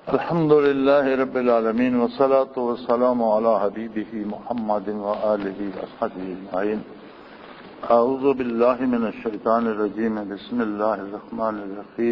الحمد لله رب العالمين والصلاة والسلام على حبيبه محمد وآله وصحبه أجمعين. أعوذ بالله من الشيطان الرجيم. بسم الله الرحمن الرحيم.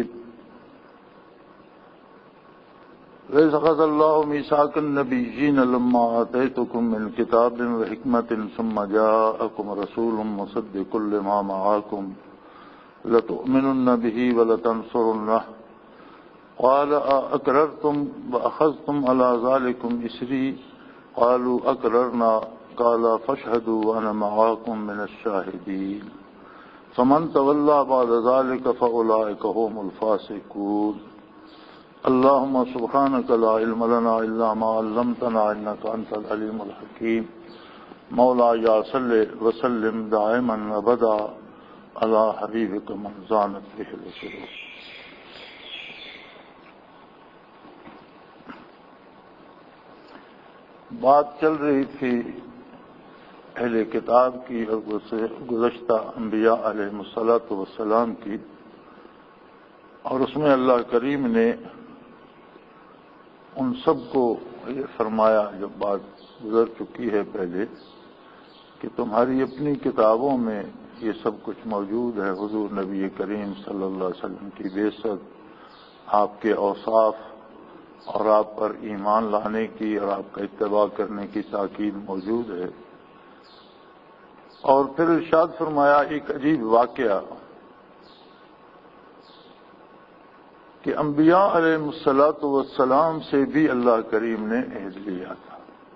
وإذ أخذ الله ميثاق النبيين لما آتيتكم من كتاب وحكمة ثم جاءكم رسول مصدق لما معكم لتؤمنن به ولتنصرنه قال أقررتم وأخذتم على ذلكم إصري قالوا أقررنا قال فاشهدوا وأنا معكم من الشاهدين فمن تولى بعد ذلك فأولئك هم الفاسقون. اللهم سبحانك لا علم لنا إلا ما علمتنا إنك أنت العليم الحكيم. مولاي صل وسلم دائما أبدا على حبيبك من زانت به الشرور. بات چل رہی تھی اہل کتاب کی اور گزشتہ انبیاء علیہ الصلوۃ والسلام کی، اور اس میں اللہ کریم نے ان سب کو یہ فرمایا، جب بات گزر چکی ہے پہلے، کہ تمہاری اپنی کتابوں میں یہ سب کچھ موجود ہے. حضور نبی کریم صلی اللہ علیہ وسلم کی بعثت، آپ کے اوصاف اور آپ پر ایمان لانے کی اور آپ کا اتباع کرنے کی تاکید موجود ہے. اور پھر ارشاد فرمایا ایک عجیب واقعہ کہ انبیاء علیہ الصلوۃ والسلام سے بھی اللہ کریم نے عہد لیا تھا.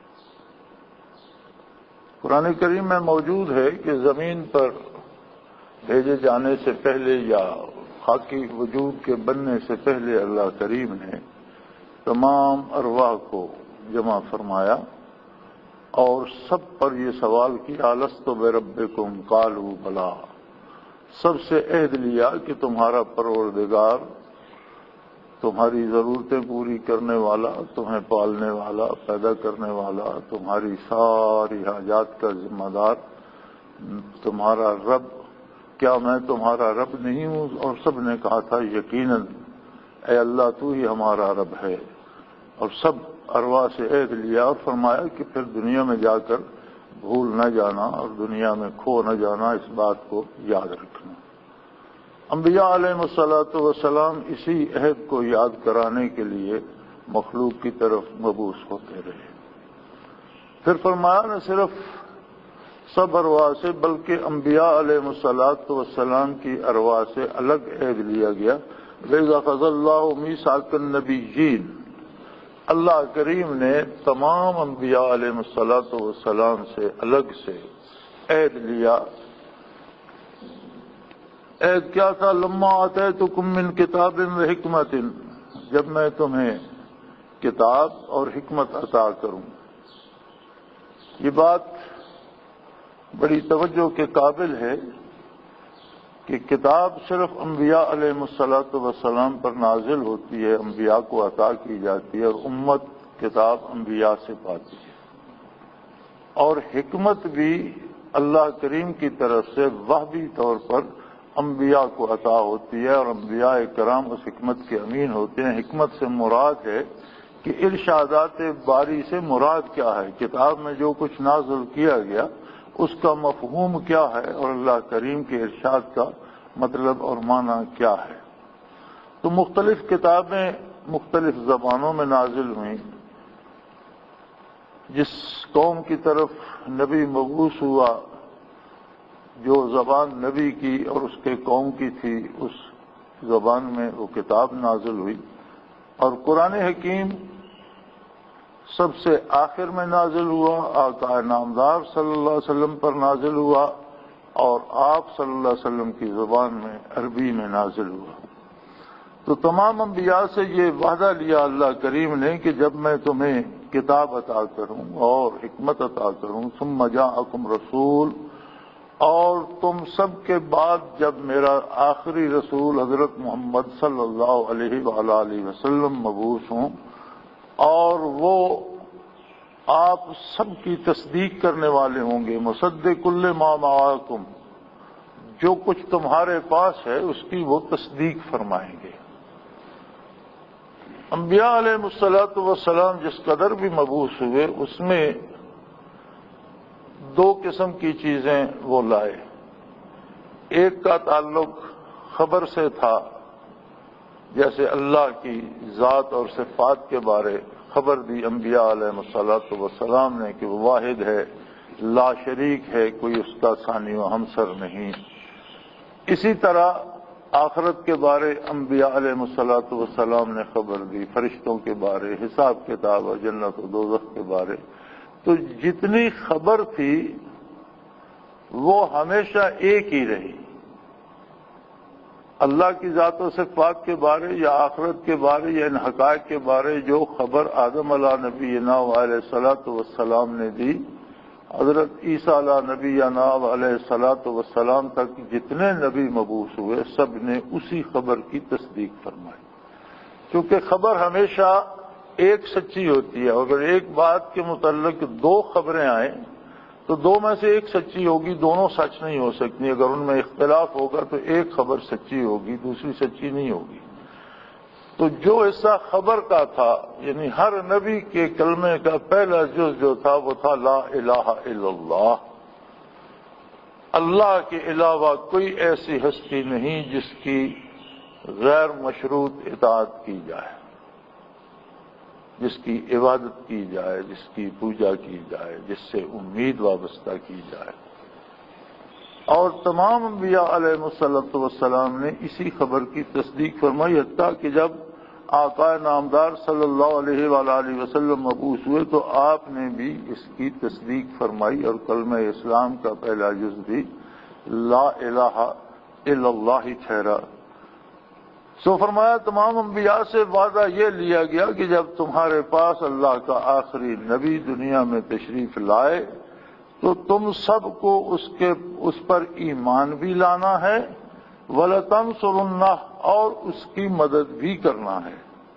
قرآن کریم میں موجود ہے کہ زمین پر بھیجے جانے سے پہلے یا خاکی وجود کے بننے سے پہلے اللہ کریم نے تمام ارواح کو جمع فرمایا اور سب پر یہ سوال کیا، الست بربکم قالوا بلا. سب سے عہد لیا کہ تمہارا پروردگار تمہاری ضرورتیں پوری کرنے والا، تمہیں پالنے والا، پیدا کرنے والا، تمہاری ساری حاجات کا ذمہ دار، تمہارا رب. کیا میں تمہارا رب نہیں ہوں؟ اور سب نے کہا تھا یقیناً اے اللہ تو ہی ہمارا رب ہے. اور سب ارواح سے عہد لیا اور فرمایا کہ پھر دنیا میں جا کر بھول نہ جانا اور دنیا میں کھو نہ جانا، اس بات کو یاد رکھنا. انبیاء علیہ الصلوۃ والسلام اسی عہد کو یاد کرانے کے لیے مخلوق کی طرف مبعوث ہوتے رہے. پھر فرمایا نہ صرف سب ارواح سے بلکہ انبیاء علیہ الصلوۃ والسلام کی ارواح سے الگ عہد لیا گیا. وَإِذْ أَخَذَ اللَّهُ مِيثَاقَ النَّبِيِّينَ، اللہ کریم نے تمام انبیاء علیہ الصلوۃ والسلام سے الگ سے عہد لیا. عہد کیا تھا؟ لما آتیتکم من کتاب وحکمت، جب میں تمہیں کتاب اور حکمت عطا کروں. یہ بات بڑی توجہ کے قابل ہے کہ کتاب صرف انبیاء علیہ الصلوۃ والسلام پر نازل ہوتی ہے، انبیاء کو عطا کی جاتی ہے، اور امت کتاب انبیاء سے پاتی ہے. اور حکمت بھی اللہ کریم کی طرف سے وحی طور پر انبیاء کو عطا ہوتی ہے، اور انبیاء کرام اس حکمت کے امین ہوتے ہیں. حکمت سے مراد ہے کہ ارشادات باری سے مراد کیا ہے، کتاب میں جو کچھ نازل کیا گیا اس کا مفہوم کیا ہے، اور اللہ کریم کے ارشاد کا مطلب اور معنی کیا ہے. تو مختلف کتابیں مختلف زبانوں میں نازل ہوئیں. جس قوم کی طرف نبی مبعوث ہوا، جو زبان نبی کی اور اس کے قوم کی تھی، اس زبان میں وہ کتاب نازل ہوئی. اور قرآن حکیم سب سے آخر میں نازل ہوا، آقا نامدار صلی اللہ علیہ وسلم پر نازل ہوا، اور آپ صلی اللہ علیہ وسلم کی زبان میں عربی میں نازل ہوا. تو تمام انبیاء سے یہ وعدہ لیا اللہ کریم نے کہ جب میں تمہیں کتاب عطا کروں اور حکمت عطا کروں، ثم جاءکم رسول، اور تم سب کے بعد جب میرا آخری رسول حضرت محمد صلی اللہ علیہ وآلہ وسلم مبعوث ہوں، اور وہ آپ سب کی تصدیق کرنے والے ہوں گے. مصدق لما معکم، جو کچھ تمہارے پاس ہے اس کی وہ تصدیق فرمائیں گے. انبیاء علیہ الصلوۃ والسلام جس قدر بھی مبعوث ہوئے اس میں دو قسم کی چیزیں وہ لائے. ایک کا تعلق خبر سے تھا، جیسے اللہ کی ذات اور صفات کے بارے خبر دی انبیاء علیہ الصلوۃ والسلام نے کہ وہ واحد ہے، لا شریک ہے، کوئی اس کا ثانی و ہمسر نہیں. اسی طرح آخرت کے بارے انبیاء علیہ الصلوۃ والسلام نے خبر دی، فرشتوں کے بارے، حساب کتاب اور جنت و دوزخ کے بارے. تو جتنی خبر تھی وہ ہمیشہ ایک ہی رہی. اللہ کی ذات و صفات کے بارے یا آخرت کے بارے یا ان حقائق کے بارے جو خبر آدم علیہ نبینا علیہ الصلوۃ والسلام نے دی، حضرت عیسیٰ علیہ نبینا علیہ الصلوۃ والسلام تک جتنے نبی مبعوث ہوئے سب نے اسی خبر کی تصدیق فرمائی. کیونکہ خبر ہمیشہ ایک سچی ہوتی ہے. اگر ایک بات کے متعلق دو خبریں آئیں تو دو میں سے ایک سچی ہوگی، دونوں سچ نہیں ہو سکتی. اگر ان میں اختلاف ہوگا تو ایک خبر سچی ہوگی، دوسری سچی نہیں ہوگی. تو جو حصہ خبر کا تھا، یعنی ہر نبی کے کلمے کا پہلا جز جو تھا وہ تھا لا الہ الا اللہ، اللہ کے علاوہ کوئی ایسی ہستی نہیں جس کی غیر مشروط اطاعت کی جائے، جس کی عبادت کی جائے، جس کی پوجا کی جائے، جس سے امید وابستہ کی جائے. اور تمام انبیاء علیہ الصلوۃ والسلام نے اسی خبر کی تصدیق فرمائی. حتیٰ کہ جب آقا نامدار صلی اللہ علیہ وآلہ وسلم مبعوث ہوئے تو آپ نے بھی اس کی تصدیق فرمائی اور کلمہ اسلام کا پہلا جز بھی لا الہ الا اللہ ٹھہرا. سو فرمایا تمام انبیاء سے وعدہ یہ لیا گیا کہ جب تمہارے پاس اللہ کا آخری نبی دنیا میں تشریف لائے تو تم سب کو اس پر ایمان بھی لانا ہے، وَلَتَنْصُرُنَّهُ اور اس کی مدد بھی کرنا ہے.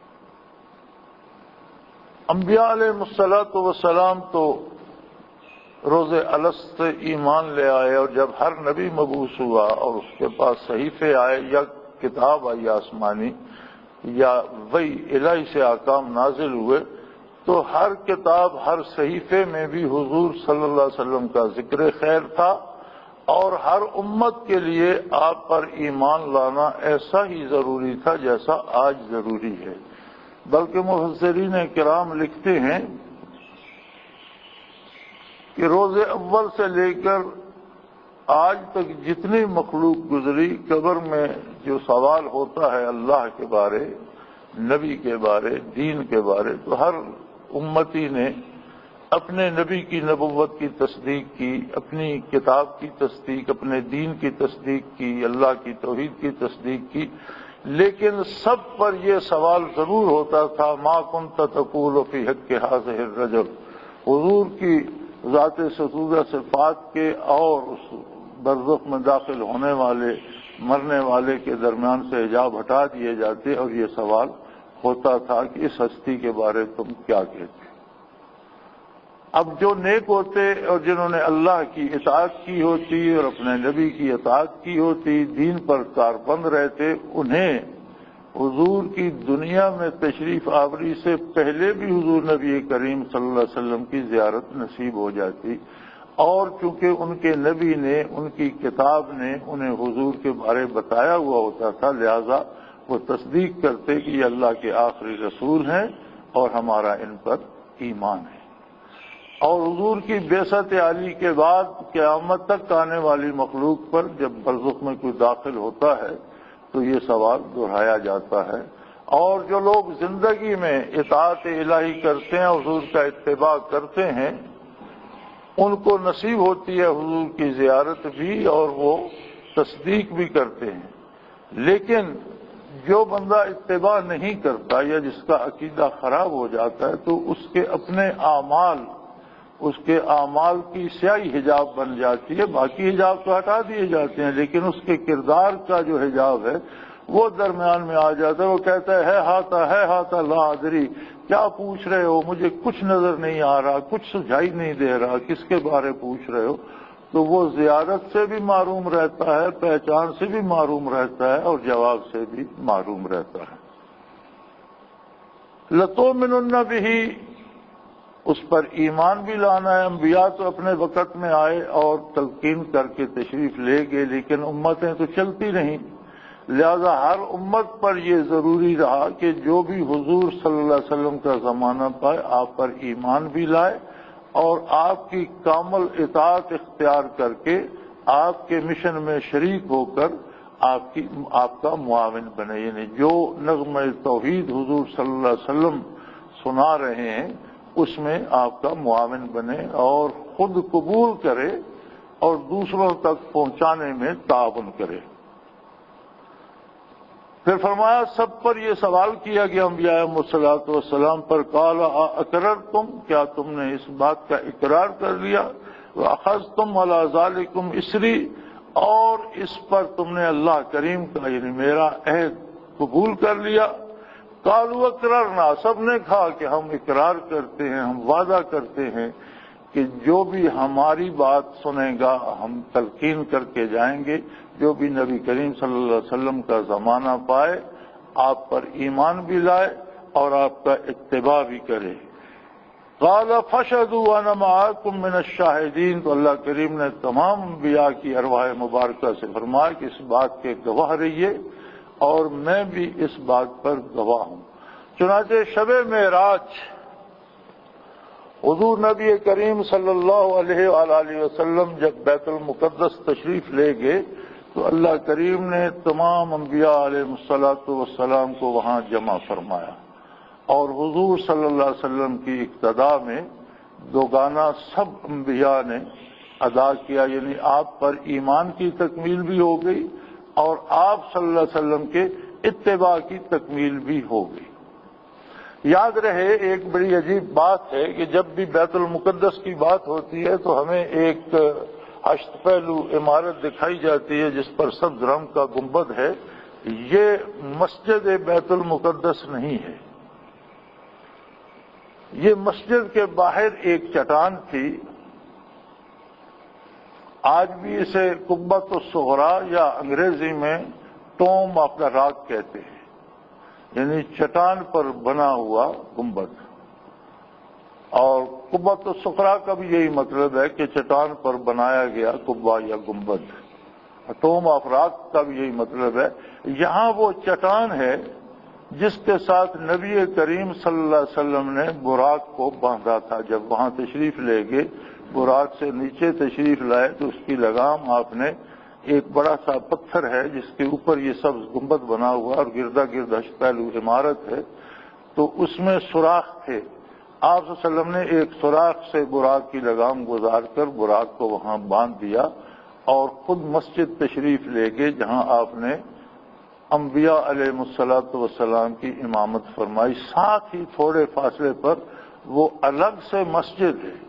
انبیاء علیہ الصلوۃ والسلام تو روز الست سے ایمان لے آئے، اور جب ہر نبی مبعوث ہوا اور اس کے پاس صحیفے آئے یا کتاب آئی آسمانی یا وحی الہی سے احکام نازل ہوئے، تو ہر کتاب ہر صحیفے میں بھی حضور صلی اللہ علیہ وسلم کا ذکر خیر تھا، اور ہر امت کے لیے آپ پر ایمان لانا ایسا ہی ضروری تھا جیسا آج ضروری ہے. بلکہ مفسرین کرام لکھتے ہیں کہ روز اول سے لے کر آج تک جتنی مخلوق گزری، قبر میں جو سوال ہوتا ہے اللہ کے بارے، نبی کے بارے، دین کے بارے، تو ہر امتی نے اپنے نبی کی نبوت کی تصدیق کی، اپنی کتاب کی تصدیق، اپنے دین کی تصدیق کی، اللہ کی توحید کی تصدیق کی. لیکن سب پر یہ سوال ضرور ہوتا تھا ما کنت تقول فی حق ھذہ الرجل، حضور کی ذات ستودہ صفات کے اور اس برزخ میں داخل ہونے والے مرنے والے کے درمیان سے حجاب ہٹا دیے جاتے اور یہ سوال ہوتا تھا کہ اس ہستی کے بارے تم کیا کہتے. اب جو نیک ہوتے اور جنہوں نے اللہ کی اطاعت کی ہوتی اور اپنے نبی کی اطاعت کی ہوتی، دین پر کاربند رہتے، انہیں حضور کی دنیا میں تشریف آوری سے پہلے بھی حضور نبی کریم صلی اللہ علیہ وسلم کی زیارت نصیب ہو جاتی. اور چونکہ ان کے نبی نے، ان کی کتاب نے انہیں حضور کے بارے بتایا ہوا ہوتا تھا، لہذا وہ تصدیق کرتے کہ یہ اللہ کے آخری رسول ہیں اور ہمارا ان پر ایمان ہے. اور حضور کی بعثت عالی کے بعد قیامت تک آنے والی مخلوق پر جب برزخ میں کوئی داخل ہوتا ہے تو یہ سوال دہرایا جاتا ہے. اور جو لوگ زندگی میں اطاعت الہی کرتے ہیں، حضور کا اتباع کرتے ہیں، ان کو نصیب ہوتی ہے حضور کی زیارت بھی اور وہ تصدیق بھی کرتے ہیں. لیکن جو بندہ اتباع نہیں کرتا یا جس کا عقیدہ خراب ہو جاتا ہے تو اس کے اپنے اعمال کی سیاہی حجاب بن جاتی ہے. باقی حجاب تو ہٹا دیے جاتے ہیں لیکن اس کے کردار کا جو حجاب ہے وہ درمیان میں آ جاتا ہے. وہ کہتا ہے ہاتا لا ادری، کیا پوچھ رہے ہو، مجھے کچھ نظر نہیں آ رہا، کچھ سجھائی نہیں دے رہا، کس کے بارے پوچھ رہے ہو. تو وہ زیارت سے بھی معروم رہتا ہے، پہچان سے بھی معروم رہتا ہے اور جواب سے بھی معروم رہتا ہے. لَتُؤْمِنُنَّ بِهِ، اس پر ایمان بھی لانا ہے۔ انبیاء تو اپنے وقت میں آئے اور تلقین کر کے تشریف لے گئے، لیکن امتیں تو چلتی رہیں، لہذا ہر امت پر یہ ضروری رہا کہ جو بھی حضور صلی اللہ علیہ وسلم کا زمانہ پائے آپ پر ایمان بھی لائے اور آپ کی کامل اطاعت اختیار کر کے آپ کے مشن میں شریک ہو کر آپ کا معاون بنے، یعنی جو نغمہ توحید حضور صلی اللہ علیہ وسلم سنا رہے ہیں اس میں آپ کا معاون بنے اور خود قبول کرے اور دوسروں تک پہنچانے میں تعاون کرے۔ پھر فرمایا سب پر یہ سوال کیا گیا انبیاء علیہم الصلوۃ والسلام پر، قال اقررتم، کیا تم نے اس بات کا اقرار کر لیا، واخذتم علی ذلکم اسری، اور اس پر تم نے اللہ کریم کا یعنی میرا عہد قبول کر لیا۔ قالوا اقررنا، سب نے کہا کہ ہم اقرار کرتے ہیں، ہم وعدہ کرتے ہیں کہ جو بھی ہماری بات سنے گا ہم تلقین کر کے جائیں گے، جو بھی نبی کریم صلی اللہ علیہ وسلم کا زمانہ پائے آپ پر ایمان بھی لائے اور آپ کا اتباع بھی کرے۔ قال فاشهدوا وانا معكم من الشاهدين، تو اللہ کریم نے تمام انبیاء کی ارواح مبارکہ سے فرمایا کہ اس بات کے گواہ رہیے اور میں بھی اس بات پر گواہ ہوں۔ چنانچہ شب معراج حضور نبی کریم صلی اللہ علیہ وآلہ وسلم جب بیت المقدس تشریف لے گئے تو اللہ کریم نے تمام انبیاء علیہ الصلوۃ والسلام کو وہاں جمع فرمایا اور حضور صلی اللہ علیہ وسلم کی اقتداء میں دوگانہ سب انبیاء نے ادا کیا، یعنی آپ پر ایمان کی تکمیل بھی ہو گئی اور آپ صلی اللہ علیہ وسلم کے اتباع کی تکمیل بھی ہو گئی۔ یاد رہے ایک بڑی عجیب بات ہے کہ جب بھی بیت المقدس کی بات ہوتی ہے تو ہمیں ایک ہشت پہلو عمارت دکھائی جاتی ہے جس پر سبز رنگ کا گنبد ہے، یہ مسجد بیت المقدس نہیں ہے، یہ مسجد کے باہر ایک چٹان تھی، آج بھی اسے قبۃ الصغریٰ یا انگریزی میں ٹوم آف دا راک کہتے ہیں، یعنی چٹان پر بنا ہوا گنبد، اور قبۃ الصغریٰ کا بھی یہی مطلب ہے کہ چٹان پر بنایا گیا قبہ یا گنبد، ٹوم آف راک کا بھی یہی مطلب ہے۔ یہاں وہ چٹان ہے جس کے ساتھ نبی کریم صلی اللہ علیہ وسلم نے براق کو باندھا تھا، جب وہاں تشریف لے گئے براق سے نیچے تشریف لائے تو اس کی لگام آپ نے ایک بڑا سا پتھر ہے جس کے اوپر یہ سبز گنبد بنا ہوا اور گردا گرد ہشت پہلو عمارت ہے، تو اس میں سوراخ تھے، آپ صلی اللہ علیہ وسلم نے ایک سوراخ سے براق کی لگام گزار کر براق کو وہاں باندھ دیا اور خود مسجد تشریف لے گئے جہاں آپ نے انبیاء علیہ الصلوۃ والسلام کی امامت فرمائی، ساتھ ہی تھوڑے فاصلے پر وہ الگ سے مسجد ہے۔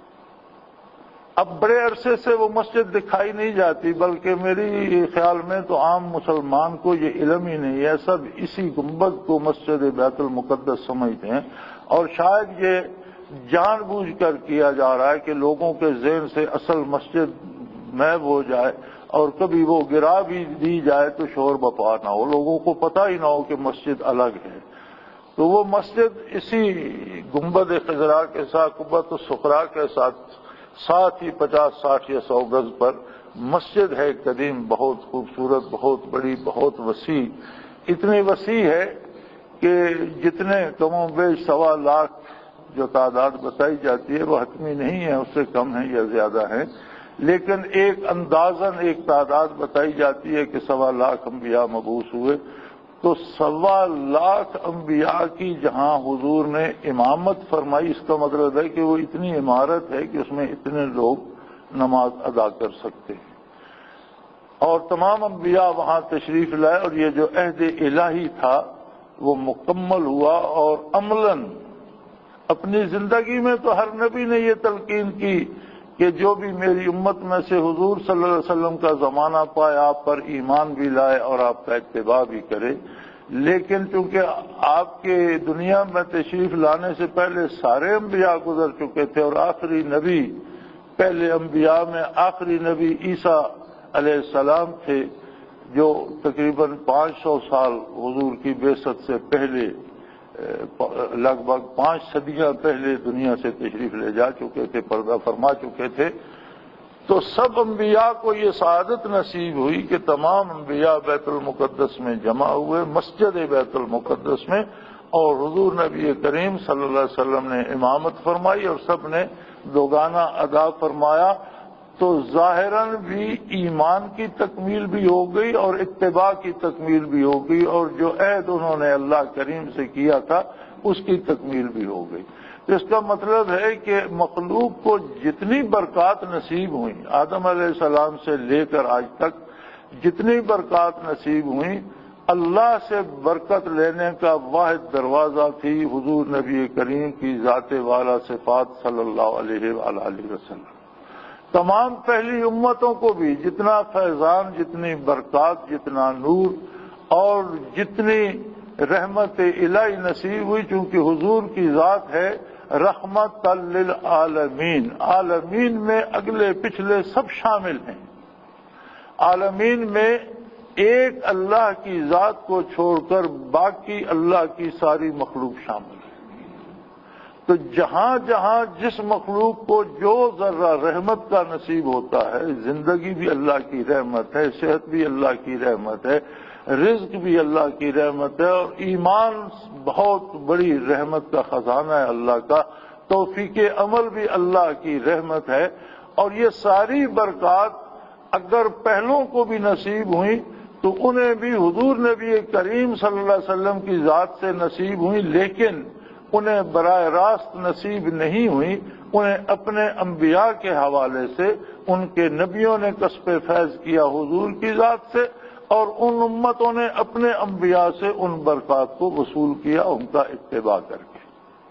اب بڑے عرصے سے وہ مسجد دکھائی نہیں جاتی، بلکہ میری خیال میں تو عام مسلمان کو یہ علم ہی نہیں ہے، سب اسی گنبد کو مسجد بیت المقدس سمجھتے ہیں، اور شاید یہ جان بوجھ کر کیا جا رہا ہے کہ لوگوں کے ذہن سے اصل مسجد محو ہو جائے اور کبھی وہ گرا بھی دی جائے تو شور بپا نہ ہو، لوگوں کو پتہ ہی نہ ہو کہ مسجد الگ ہے۔ تو وہ مسجد اسی گنبد خضراء کے ساتھ قبۃ الصغریٰ کے ساتھ ہی 50-60 یا 100 گز پر مسجد ہے قدیم، بہت خوبصورت، بہت بڑی، بہت وسیع، اتنی وسیع ہے کہ جتنے کم و بیش 1.25 لاکھ جو تعداد بتائی جاتی ہے وہ حتمی نہیں ہے، اس سے کم ہے یا زیادہ ہے، لیکن ایک اندازاً ایک تعداد بتائی جاتی ہے کہ 1.25 لاکھ انبیاء مبعوث ہوئے، تو 1.25 لاکھ انبیاء کی جہاں حضور نے امامت فرمائی، اس کا مطلب ہے کہ وہ اتنی عمارت ہے کہ اس میں اتنے لوگ نماز ادا کر سکتے ہیں، اور تمام انبیاء وہاں تشریف لائے اور یہ جو عہد الہی تھا وہ مکمل ہوا، اور عملاً اپنی زندگی میں تو ہر نبی نے یہ تلقین کی کہ جو بھی میری امت میں سے حضور صلی اللہ علیہ وسلم کا زمانہ پائے آپ پر ایمان بھی لائے اور آپ کا اتباع بھی کرے، لیکن چونکہ آپ کے دنیا میں تشریف لانے سے پہلے سارے انبیاء گزر چکے تھے اور آخری نبی، پہلے انبیاء میں آخری نبی عیسیٰ علیہ السلام تھے جو تقریباً 500 سال حضور کی بعثت سے پہلے لگ بھگ 5 صدیاں پہلے دنیا سے تشریف لے جا چکے تھے، پردہ فرما چکے تھے، تو سب انبیاء کو یہ سعادت نصیب ہوئی کہ تمام انبیاء بیت المقدس میں جمع ہوئے، مسجد بیت المقدس میں، اور حضور نبی کریم صلی اللہ علیہ وسلم نے امامت فرمائی اور سب نے دوگانہ ادا فرمایا، تو ظاہراً بھی ایمان کی تکمیل بھی ہو گئی اور اتباع کی تکمیل بھی ہو گئی، اور جو عہد انہوں نے اللہ کریم سے کیا تھا اس کی تکمیل بھی ہو گئی۔ تو اس کا مطلب ہے کہ مخلوق کو جتنی برکات نصیب ہوئیں، آدم علیہ السلام سے لے کر آج تک جتنی برکات نصیب ہوئیں، اللہ سے برکت لینے کا واحد دروازہ تھی حضور نبی کریم کی ذات والا صفات صلی اللہ علیہ وآلہ وسلم۔ تمام پہلی امتوں کو بھی جتنا فیضان، جتنی برکات، جتنا نور اور جتنی رحمت الہی نصیب ہوئی، چونکہ حضور کی ذات ہے رحمت للعالمین، عالمین میں اگلے پچھلے سب شامل ہیں، عالمین میں ایک اللہ کی ذات کو چھوڑ کر باقی اللہ کی ساری مخلوق شامل ہے۔ تو جہاں جہاں جس مخلوق کو جو ذرہ رحمت کا نصیب ہوتا ہے، زندگی بھی اللہ کی رحمت ہے، صحت بھی اللہ کی رحمت ہے، رزق بھی اللہ کی رحمت ہے، اور ایمان بہت بڑی رحمت کا خزانہ ہے اللہ کا، توفیق عمل بھی اللہ کی رحمت ہے، اور یہ ساری برکات اگر پہلوں کو بھی نصیب ہوئیں تو انہیں بھی حضور نبی کریم صلی اللہ علیہ وسلم کی ذات سے نصیب ہوئیں، لیکن انہیں براہ راست نصیب نہیں ہوئی، انہیں اپنے انبیاء کے حوالے سے ان کے نبیوں نے کسب فیض کیا حضور کی ذات سے، اور ان امتوں نے اپنے انبیاء سے ان برکات کو وصول کیا ان کا اتباع کر کے۔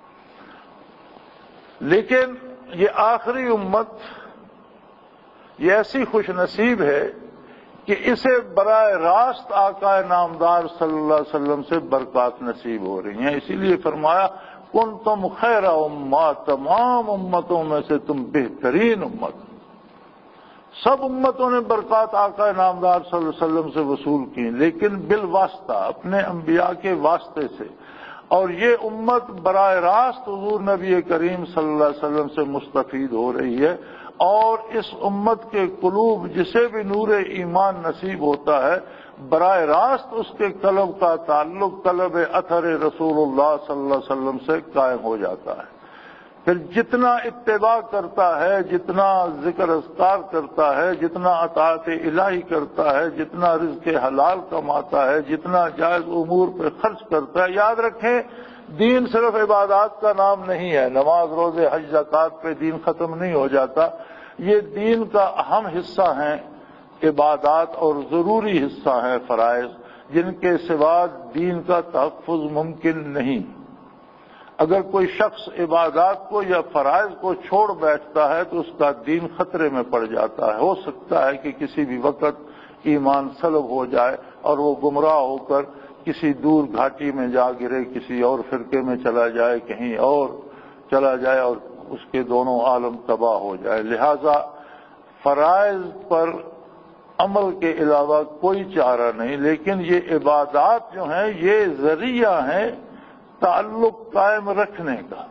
لیکن یہ آخری امت یہ ایسی خوش نصیب ہے کہ اسے براہ راست آقا نامدار صلی اللہ علیہ وسلم سے برکات نصیب ہو رہی ہیں، اسی لیے فرمایا کنتم خیر امہ، تمام امتوں میں سے تم بہترین امت۔ سب امتوں نے برکات آقا نامدار صلی اللہ علیہ وسلم سے وصول کی، لیکن بالواسطہ اپنے انبیاء کے واسطے سے، اور یہ امت براہ راست حضور نبی کریم صلی اللہ علیہ وسلم سے مستفید ہو رہی ہے، اور اس امت کے قلوب جسے بھی نور ایمان نصیب ہوتا ہے براہ راست اس کے قلب کا تعلق طلب اثر رسول اللہ صلی اللہ علیہ وسلم سے قائم ہو جاتا ہے۔ پھر جتنا اتباع کرتا ہے، جتنا ذکر اذکار کرتا ہے، جتنا اطاعت الہی کرتا ہے، جتنا رزق حلال کماتا ہے، جتنا جائز امور پہ خرچ کرتا ہے، یاد رکھیں دین صرف عبادات کا نام نہیں ہے، نماز روزے حج زکوٰۃ پہ دین ختم نہیں ہو جاتا، یہ دین کا اہم حصہ ہیں عبادات، اور ضروری حصہ ہیں فرائض، جن کے سوا دین کا تحفظ ممکن نہیں۔ اگر کوئی شخص عبادات کو یا فرائض کو چھوڑ بیٹھتا ہے تو اس کا دین خطرے میں پڑ جاتا ہے، ہو سکتا ہے کہ کسی بھی وقت ایمان سلب ہو جائے اور وہ گمراہ ہو کر کسی دور گھاٹی میں جا گرے، کسی اور فرقے میں چلا جائے، کہیں اور چلا جائے، اور اس کے دونوں عالم تباہ ہو جائے۔ لہذا فرائض پر عمل کے علاوہ کوئی چارہ نہیں، لیکن یہ عبادات جو ہیں یہ ذریعہ ہیں تعلق قائم رکھنے کا۔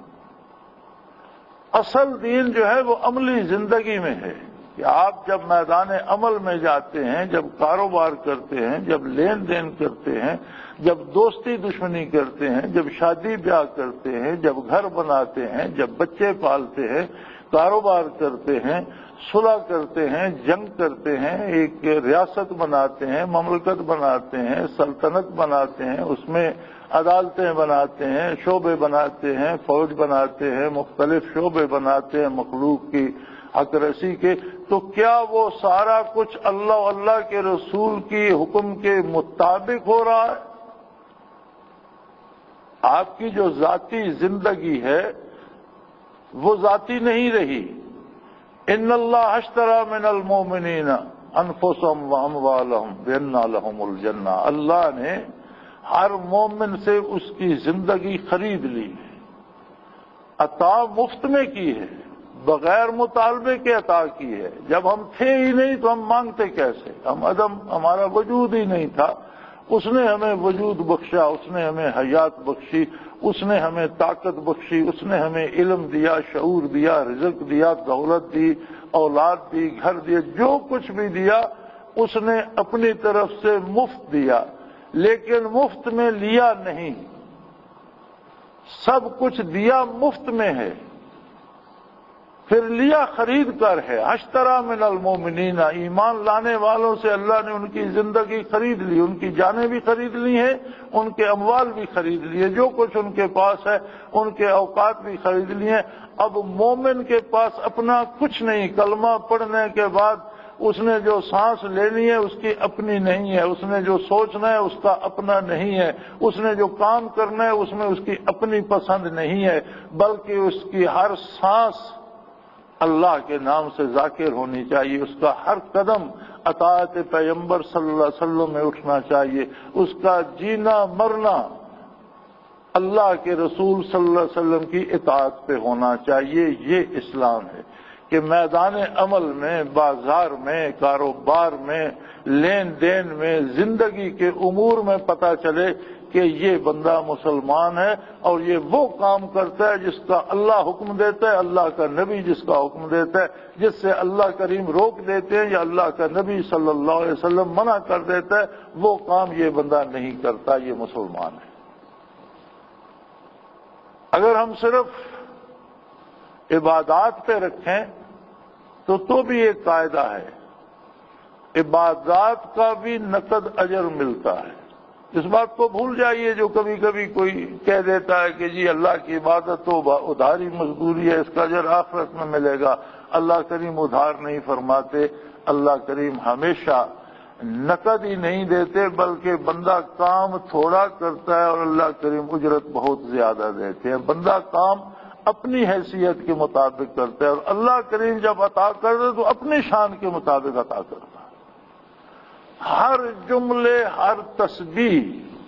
اصل دین جو ہے وہ عملی زندگی میں ہے کہ آپ جب میدان عمل میں جاتے ہیں، جب کاروبار کرتے ہیں، جب لین دین کرتے ہیں، جب دوستی دشمنی کرتے ہیں، جب شادی بیاہ کرتے ہیں، جب گھر بناتے ہیں، جب بچے پالتے ہیں، کاروبار کرتے ہیں، صلح کرتے ہیں، جنگ کرتے ہیں، ایک ریاست بناتے ہیں، مملکت بناتے ہیں، سلطنت بناتے ہیں، اس میں عدالتیں بناتے ہیں، شعبے بناتے ہیں، فوج بناتے ہیں، مختلف شعبے بناتے ہیں مخلوق کی حق رسی کے، تو کیا وہ سارا کچھ اللہ اللہ کے رسول کی حکم کے مطابق ہو رہا ہے؟ آپ کی جو ذاتی زندگی ہے وہ ذاتی نہیں رہی۔ ان اللہ اشتری من المؤمنین انفسهم واموالهم بان لهم الجنہ، اللہ نے ہر مومن سے اس کی زندگی خرید لی ہے، عطا مفت میں کی ہے، بغیر مطالبے کے عطا کی ہے۔ جب ہم تھے ہی نہیں تو ہم مانگتے کیسے؟ ہم عدم، ہمارا وجود ہی نہیں تھا، اس نے ہمیں وجود بخشا، اس نے ہمیں حیات بخشی، اس نے ہمیں طاقت بخشی، اس نے ہمیں علم دیا، شعور دیا، رزق دیا، دولت دی، اولاد دی، گھر دیا، جو کچھ بھی دیا اس نے اپنی طرف سے مفت دیا، لیکن مفت میں لیا نہیں، سب کچھ دیا مفت میں ہے، پھر لیا خرید کر ہے۔ اشترا من المومنین، ایمان لانے والوں سے اللہ نے ان کی زندگی خرید لی، ان کی جانیں بھی خرید لی ہیں، ان کے اموال بھی خرید لیے، جو کچھ ان کے پاس ہے ان کے اوقات بھی خرید لیے۔ اب مومن کے پاس اپنا کچھ نہیں، کلمہ پڑھنے کے بعد اس نے جو سانس لینی ہے اس کی اپنی نہیں ہے، اس نے جو سوچنا ہے اس کا اپنا نہیں ہے، اس نے جو کام کرنا ہے اس میں اس کی اپنی پسند نہیں ہے، بلکہ اس کی ہر سانس اللہ کے نام سے ذاکر ہونی چاہیے، اس کا ہر قدم اطاعت پیغمبر صلی اللہ علیہ وسلم میں اٹھنا چاہیے، اس کا جینا مرنا اللہ کے رسول صلی اللہ علیہ وسلم کی اطاعت پہ ہونا چاہیے۔ یہ اسلام ہے کہ میدان عمل میں، بازار میں، کاروبار میں، لین دین میں، زندگی کے امور میں پتہ چلے کہ یہ بندہ مسلمان ہے اور یہ وہ کام کرتا ہے جس کا اللہ حکم دیتا ہے، اللہ کا نبی جس کا حکم دیتا ہے، جس سے اللہ کریم روک دیتے ہیں یا اللہ کا نبی صلی اللہ علیہ وسلم منع کر دیتا ہے، وہ کام یہ بندہ نہیں کرتا، یہ مسلمان ہے۔ اگر ہم صرف عبادات پہ رکھیں تو بھی ایک قاعدہ ہے، عبادات کا بھی نقد اجر ملتا ہے۔ اس بات کو بھول جائیے جو کبھی کبھی کوئی کہہ دیتا ہے کہ جی اللہ کی عبادت تو ادھاری مزدوری ہے، اس کا اجر آخرت میں ملے گا۔ اللہ کریم ادھار نہیں فرماتے، اللہ کریم ہمیشہ نقد ہی نہیں دیتے، بلکہ بندہ کام تھوڑا کرتا ہے اور اللہ کریم اجرت بہت زیادہ دیتے ہیں۔ بندہ کام اپنی حیثیت کے مطابق کرتا ہے اور اللہ کریم جب عطا کرتا تو اپنی شان کے مطابق عطا کرتا ہے۔ ہر جملے، ہر تسبیح،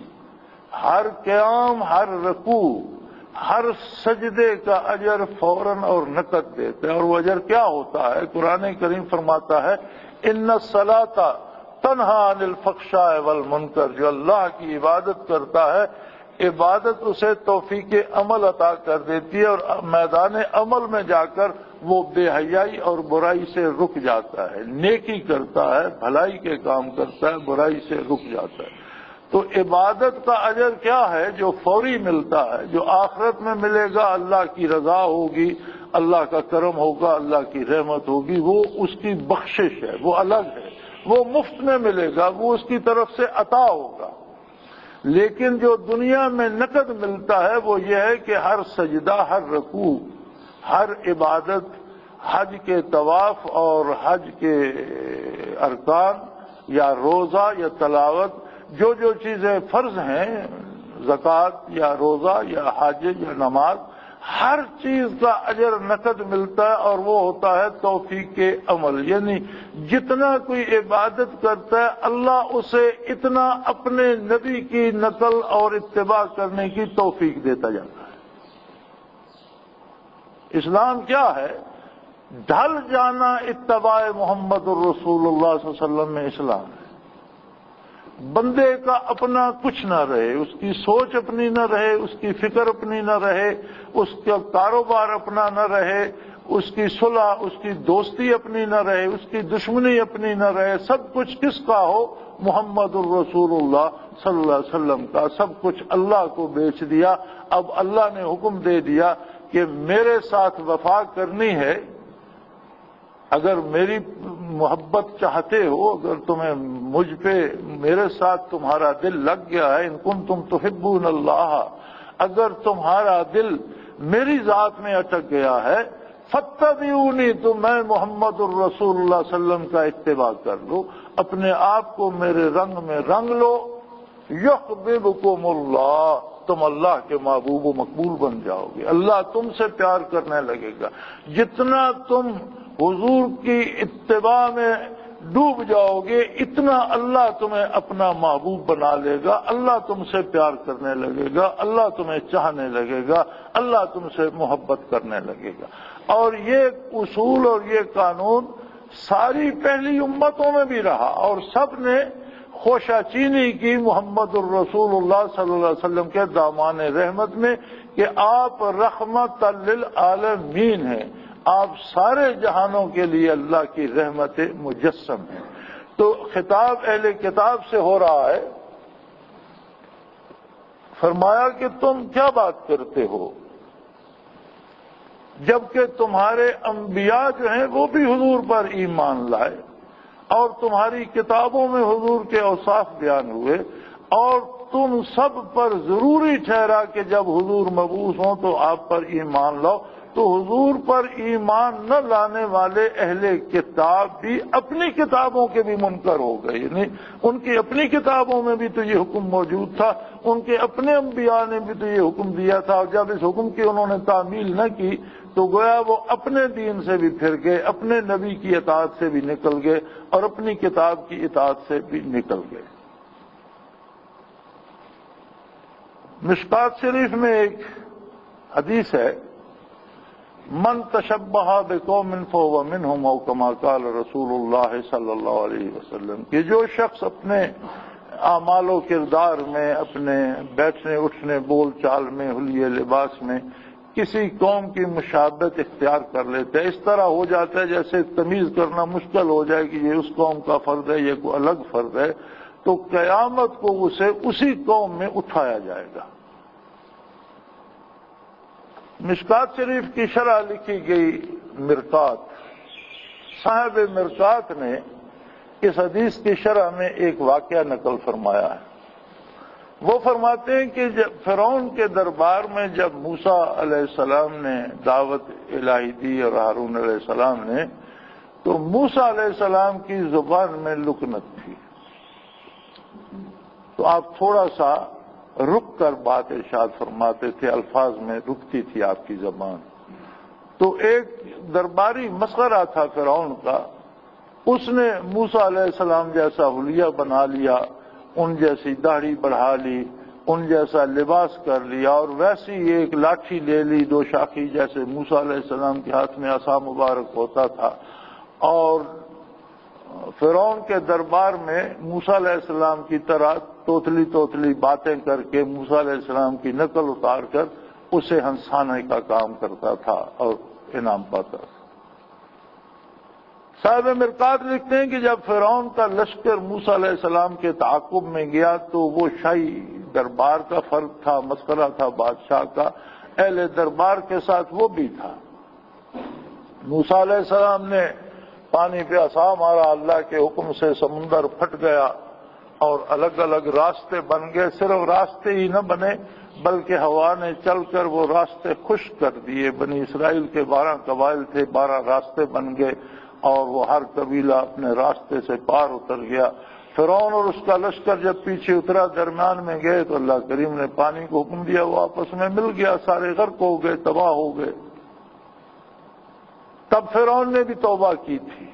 ہر قیام، ہر رکوع، ہر سجدے کا اجر فوراً اور نقد دیتا ہے۔ اور وہ اجر کیا ہوتا ہے؟ قرآن کریم فرماتا ہے ان الصلاۃ تنہی عن الفحشاء والمنکر، جو اللہ کی عبادت کرتا ہے عبادت اسے توفیق عمل عطا کر دیتی ہے اور میدان عمل میں جا کر وہ بے حیائی اور برائی سے رک جاتا ہے، نیکی کرتا ہے، بھلائی کے کام کرتا ہے، برائی سے رک جاتا ہے۔ تو عبادت کا اجر کیا ہے؟ جو فوری ملتا ہے، جو آخرت میں ملے گا، اللہ کی رضا ہوگی، اللہ کا کرم ہوگا، اللہ کی رحمت ہوگی، وہ اس کی بخشش ہے، وہ الگ ہے، وہ مفت میں ملے گا، وہ اس کی طرف سے عطا ہوگا۔ لیکن جو دنیا میں نقد ملتا ہے وہ یہ ہے کہ ہر سجدہ، ہر رکوع، ہر عبادت، حج کے طواف اور حج کے ارکان یا روزہ یا تلاوت، جو جو چیزیں فرض ہیں، زکوٰۃ یا روزہ یا حج یا نماز، ہر چیز کا اجر نقد ملتا ہے اور وہ ہوتا ہے توفیق عمل۔ یعنی جتنا کوئی عبادت کرتا ہے اللہ اسے اتنا اپنے نبی کی نقل اور اتباع کرنے کی توفیق دیتا جاتا ہے۔ اسلام کیا ہے؟ ڈھل جانا اتباع محمد الرسول اللہ صلی اللہ علیہ وسلم میں اسلام ہے۔ بندے کا اپنا کچھ نہ رہے، اس کی سوچ اپنی نہ رہے، اس کی فکر اپنی نہ رہے، اس کا کاروبار اپنا نہ رہے، اس کی صلح، اس کی دوستی اپنی نہ رہے، اس کی دشمنی اپنی نہ رہے، سب کچھ کس کا ہو؟ محمد الرسول اللہ صلی اللہ علیہ وسلم کا۔ سب کچھ اللہ کو بیچ دیا۔ اب اللہ نے حکم دے دیا کہ میرے ساتھ وفا کرنی ہے، اگر میری محبت چاہتے ہو، اگر تمہیں مجھ پہ میرے ساتھ تمہارا دل لگ گیا ہے، ان کنتم تحبون اللہ، اگر تمہارا دل میری ذات میں اٹک گیا ہے، فاتبعونی، تو میں محمد الرسول اللہ صلی اللہ علیہ وسلم کا اتباع کر لو، اپنے آپ کو میرے رنگ میں رنگ لو، یحببکم اللہ، تم اللہ کے محبوب و مقبول بن جاؤ گے، اللہ تم سے پیار کرنے لگے گا۔ جتنا تم حضور کی اتباع میں ڈوب جاؤ گے اتنا اللہ تمہیں اپنا محبوب بنا لے گا، اللہ تم سے پیار کرنے لگے گا، اللہ تمہیں چاہنے لگے گا، اللہ تم سے محبت کرنے لگے گا۔ اور یہ اصول اور یہ قانون ساری پہلی امتوں میں بھی رہا اور سب نے خوشا چینی کی محمد الرسول اللہ صلی اللہ علیہ وسلم کے دامان رحمت میں کہ آپ رحمت للعالمین ہیں، آپ سارے جہانوں کے لیے اللہ کی رحمت مجسم ہیں۔ تو خطاب اہل کتاب سے ہو رہا ہے، فرمایا کہ تم کیا بات کرتے ہو جبکہ تمہارے انبیاء جو ہیں وہ بھی حضور پر ایمان لائے اور تمہاری کتابوں میں حضور کے اوصاف بیان ہوئے، اور تم سب پر ضروری ٹھہرا کہ جب حضور مبعوث ہوں تو آپ پر ایمان لاؤ۔ تو حضور پر ایمان نہ لانے والے اہل کتاب بھی اپنی کتابوں کے بھی منکر ہو گئے، یعنی ان کی اپنی کتابوں میں بھی تو یہ حکم موجود تھا، ان کے اپنے انبیاء نے بھی تو یہ حکم دیا تھا، اور جب اس حکم کی انہوں نے تعمیل نہ کی تو گویا وہ اپنے دین سے بھی پھر گئے، اپنے نبی کی اطاعت سے بھی نکل گئے اور اپنی کتاب کی اطاعت سے بھی نکل گئے۔ مشکات شریف میں ایک حدیث ہے، من تشبہ بقوم فہو منہم او کما قال رسول اللہ صلی اللہ علیہ وسلم، کہ جو شخص اپنے اعمال و کردار میں، اپنے بیٹھنے اٹھنے بول چال میں، حلیے لباس میں کسی قوم کی مشابہت اختیار کر لیتا ہے، اس طرح ہو جاتا ہے جیسے تمیز کرنا مشکل ہو جائے کہ یہ اس قوم کا فرد ہے، یہ کوئی الگ فرد ہے، تو قیامت کو اسے اسی قوم میں اٹھایا جائے گا۔ مشکات شریف کی شرح لکھی گئی مرقات، صاحب مرقات نے اس حدیث کی شرح میں ایک واقعہ نقل فرمایا ہے۔ وہ فرماتے ہیں کہ جب فرعون کے دربار میں جب موسیٰ علیہ السلام نے دعوت الہی دی اور ہارون علیہ السلام نے، تو موسیٰ علیہ السلام کی زبان میں لکنت تھی، تو آپ تھوڑا سا رک کر بات ارشاد فرماتے تھے، الفاظ میں رکتی تھی آپ کی زبان۔ تو ایک درباری مسخرہ تھا فرعون کا، اس نے موسیٰ علیہ السلام جیسا حلیہ بنا لیا، ان جیسی داڑھی بڑھا لی، ان جیسا لباس کر لیا، اور ویسی ایک لاٹھی لے لی دو شاخی جیسے موسیٰ علیہ السلام کے ہاتھ میں عصا مبارک ہوتا تھا، اور فرعون کے دربار میں موسیٰ علیہ السلام کی طرح توتلی باتیں کر کے موسیٰ علیہ السلام کی نقل اتار کر اسے ہنسانے کا کام کرتا تھا اور انعام پاتا تھا۔ صاحب مرقات لکھتے ہیں کہ جب فرعون کا لشکر موسیٰ علیہ السلام کے تعاقب میں گیا تو وہ شاہی دربار کا فرد تھا، مسخرہ تھا بادشاہ کا، اہل دربار کے ساتھ وہ بھی تھا۔ موسیٰ علیہ السلام نے پانی پہ عصا مارا، اللہ کے حکم سے سمندر پھٹ گیا اور الگ الگ راستے بن گئے، صرف راستے ہی نہ بنے بلکہ ہوا نے چل کر وہ راستے خشک کر دیے۔ بنی اسرائیل کے 12 قبائل تھے، 12 راستے بن گئے اور وہ ہر قبیلہ اپنے راستے سے پار اتر گیا۔ فرعون اور اس کا لشکر جب پیچھے اترا، درمیان میں گئے تو اللہ کریم نے پانی کو حکم دیا، وہ آپس میں مل گیا، سارے غرق ہو گئے، تباہ ہو گئے۔ تب فرعون نے بھی توبہ کی تھی۔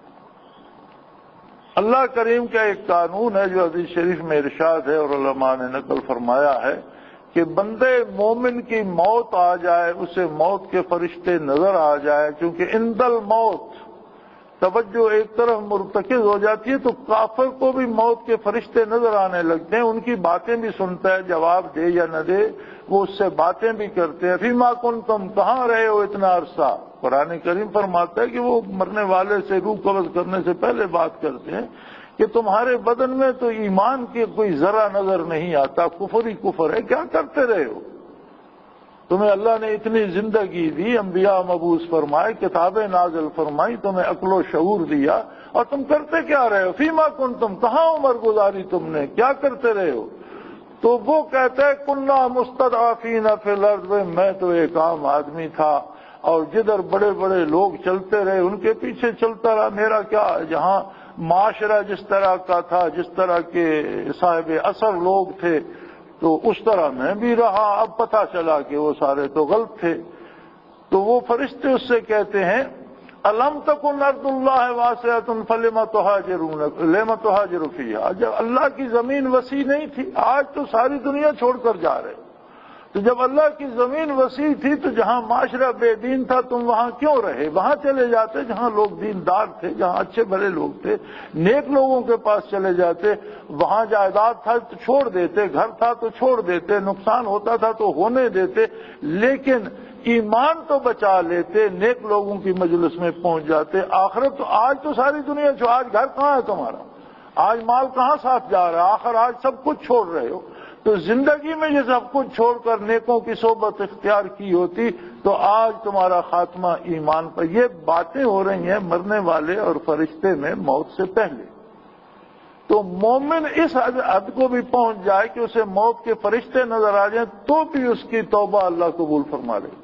اللہ کریم کا ایک قانون ہے جو حدیث شریف میں ارشاد ہے اور علماء نے نقل فرمایا ہے کہ بندے مومن کی موت آ جائے، اسے موت کے فرشتے نظر آ جائے، کیونکہ عند الموت توجہ ایک طرف مرتکز ہو جاتی ہے تو کافر کو بھی موت کے فرشتے نظر آنے لگتے ہیں، ان کی باتیں بھی سنتا ہے، جواب دے یا نہ دے وہ اس سے باتیں بھی کرتے ہیں۔ فیما کنتم، کہاں رہے ہو اتنا عرصہ؟ قرآن کریم فرماتا ہے کہ وہ مرنے والے سے روح قبض کرنے سے پہلے بات کرتے ہیں کہ تمہارے بدن میں تو ایمان کی کوئی ذرہ نظر نہیں آتا، کفر ہی کفر ہے، کیا کرتے رہے ہو؟ تمہیں اللہ نے اتنی زندگی دی، انبیاء مبعوث فرمائے، کتابیں نازل فرمائی، تمہیں عقل و شعور دیا، اور تم کرتے کیا رہے ہو؟ فیما کنتم، کہاں عمر گزاری تم نے، کیا کرتے رہے ہو؟ تو وہ کہتا ہے کننا مستضعفین فی الارض، میں تو ایک عام آدمی تھا اور جدھر بڑے بڑے لوگ چلتے رہے ان کے پیچھے چلتا رہا، میرا کیا؟ جہاں معاشرہ جس طرح کا تھا، جس طرح کے صاحب اثر لوگ تھے، تو اس طرح میں بھی رہا۔ اب پتہ چلا کہ وہ سارے تو غلط تھے۔ تو وہ فرشتے اس سے کہتے ہیں الم تکن ارض اللہ واسعۃ فلم تہاجرون فیہا، جب اللہ کی زمین وسیع نہیں تھی، آج تو ساری دنیا چھوڑ کر جا رہے، تو جب اللہ کی زمین وسیع تھی تو جہاں معاشرہ بے دین تھا تم وہاں کیوں رہے؟ وہاں چلے جاتے جہاں لوگ دیندار تھے، جہاں اچھے بھلے لوگ تھے، نیک لوگوں کے پاس چلے جاتے۔ وہاں جائیداد تھا تو چھوڑ دیتے، گھر تھا تو چھوڑ دیتے، نقصان ہوتا تھا تو ہونے دیتے، لیکن ایمان تو بچا لیتے، نیک لوگوں کی مجلس میں پہنچ جاتے۔ آخرت تو آج تو ساری دنیا چھوڑ، آج گھر کہاں ہے تمہارا؟ آج مال کہاں ساتھ جا رہا ہے؟ آخر آج سب کچھ چھوڑ رہے ہو۔ تو زندگی میں یہ سب کچھ چھوڑ کر نیکوں کی صحبت اختیار کی ہوتی تو آج تمہارا خاتمہ ایمان پر۔ یہ باتیں ہو رہی ہیں مرنے والے اور فرشتے میں موت سے پہلے۔ تو مومن اس حد کو بھی پہنچ جائے کہ اسے موت کے فرشتے نظر آ جائیں تو بھی اس کی توبہ اللہ قبول فرما لے،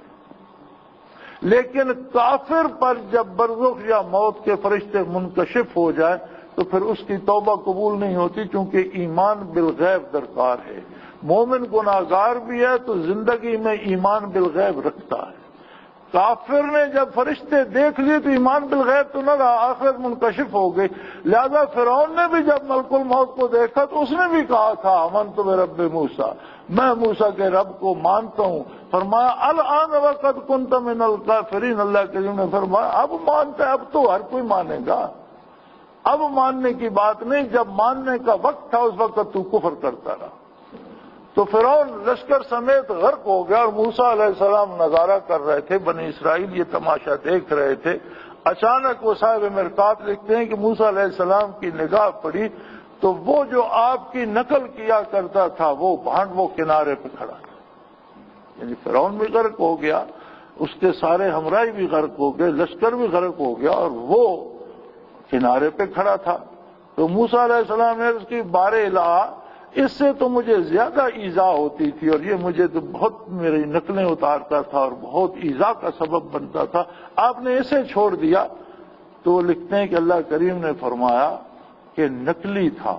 لیکن کافر پر جب برزخ یا موت کے فرشتے منکشف ہو جائے تو پھر اس کی توبہ قبول نہیں ہوتی، چونکہ ایمان بالغیب درکار ہے۔ مومن گناہگار بھی ہے تو زندگی میں ایمان بالغیب رکھتا ہے۔ کافر نے جب فرشتے دیکھ لیے تو ایمان بالغیب تو نہ رہا، آخرت منکشف ہو گئی۔ لہذا فرعون نے بھی جب ملک الموت کو دیکھا تو اس نے بھی کہا تھا آمنت برب موسیٰ، میں موسیٰ کے رب کو مانتا ہوں۔ فرمایا الآن وقد کنت من الکافرین، اللہ کے نے فرمایا اب مانتا ہے، اب تو ہر کوئی مانے گا، اب ماننے کی بات نہیں، جب ماننے کا وقت تھا اس وقت تو کفر کرتا رہا۔ تو فرعون لشکر سمیت غرق ہو گیا اور موسیٰ علیہ السلام نظارہ کر رہے تھے، بنی اسرائیل یہ تماشا دیکھ رہے تھے۔ اچانک وہ صاحب مرقات لکھتے ہیں کہ موسیٰ علیہ السلام کی نگاہ پڑی تو وہ جو آپ کی نقل کیا کرتا تھا وہ بھانڈ وہ کنارے پہ کھڑا تھا، یعنی فرعون بھی غرق ہو گیا، اس کے سارے ہمراہی بھی غرق ہو گئے، لشکر بھی غرق ہو گیا اور وہ کنارے پہ کھڑا تھا۔ تو موسیٰ علیہ السلام نے اس کی بار الہ، اس سے تو مجھے زیادہ ایذا ہوتی تھی اور یہ مجھے تو بہت میری نقلیں اتارتا تھا اور بہت ایذا کا سبب بنتا تھا، آپ نے اسے چھوڑ دیا۔ تو وہ لکھتے ہیں کہ اللہ کریم نے فرمایا کہ نقلی تھا،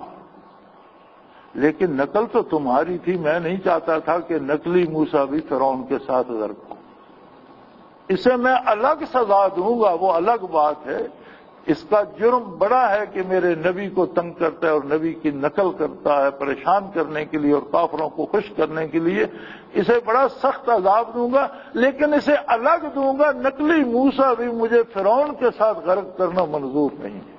لیکن نقل تو تمہاری تھی، میں نہیں چاہتا تھا کہ نقلی موسیٰ بھی فرعون کے ساتھ غرق ہو، اسے میں الگ سزا دوں گا، وہ الگ بات ہے۔ اس کا جرم بڑا ہے کہ میرے نبی کو تنگ کرتا ہے اور نبی کی نقل کرتا ہے پریشان کرنے کے لیے اور کافروں کو خوش کرنے کے لیے، اسے بڑا سخت عذاب دوں گا، لیکن اسے الگ دوں گا۔ نقلی موسیٰ بھی مجھے فرعون کے ساتھ غرق کرنا منظور نہیں ہے۔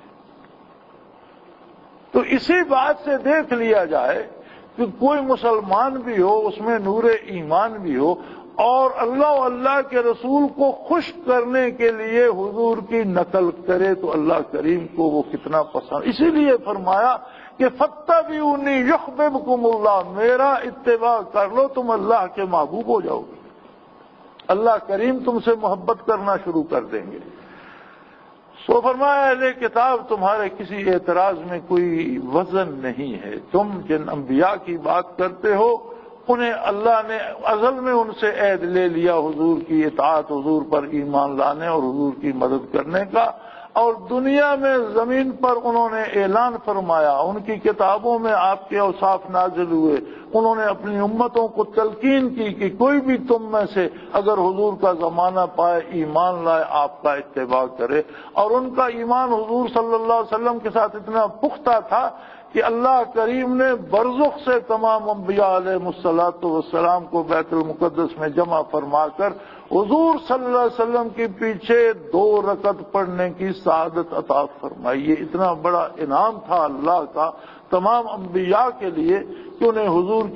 تو اسی بات سے دیکھ لیا جائے کہ کوئی مسلمان بھی ہو اس میں نور ایمان بھی ہو اور اللہ و اللہ کے رسول کو خوش کرنے کے لیے حضور کی نقل کرے تو اللہ کریم کو وہ کتنا پسند۔ اسی لیے فرمایا کہ فاتبعونی یحببکم اللہ، میرا اتباع کر لو تم اللہ کے محبوب ہو جاؤ گے، اللہ کریم تم سے محبت کرنا شروع کر دیں گے۔ سو فرمایا اہل کتاب تمہارے کسی اعتراض میں کوئی وزن نہیں ہے، تم جن انبیاء کی بات کرتے ہو انہیں اللہ نے ازل میں ان سے عہد لے لیا حضور کی اطاعت، حضور پر ایمان لانے اور حضور کی مدد کرنے کا، اور دنیا میں زمین پر انہوں نے اعلان فرمایا، ان کی کتابوں میں آپ کے اوصاف نازل ہوئے، انہوں نے اپنی امتوں کو تلقین کی کہ کوئی بھی تم میں سے اگر حضور کا زمانہ پائے ایمان لائے آپ کا اتباع کرے، اور ان کا ایمان حضور صلی اللہ علیہ وسلم کے ساتھ اتنا پختہ تھا کہ اللہ کریم نے برزخ سے تمام انبیاء علیہ السلام کو بیت المقدس میں جمع فرما کر حضور صلی اللہ علیہ وسلم کے پیچھے 2 رکعت پڑھنے کی سعادت عطا فرمائی۔ یہ اتنا بڑا انعام تھا اللہ کا تمام انبیاء کے لیے کہ انہیں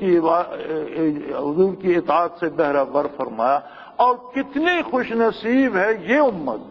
حضور کی اطاعت سے بہرہ بر فرمایا۔ اور کتنی خوش نصیب ہے یہ امت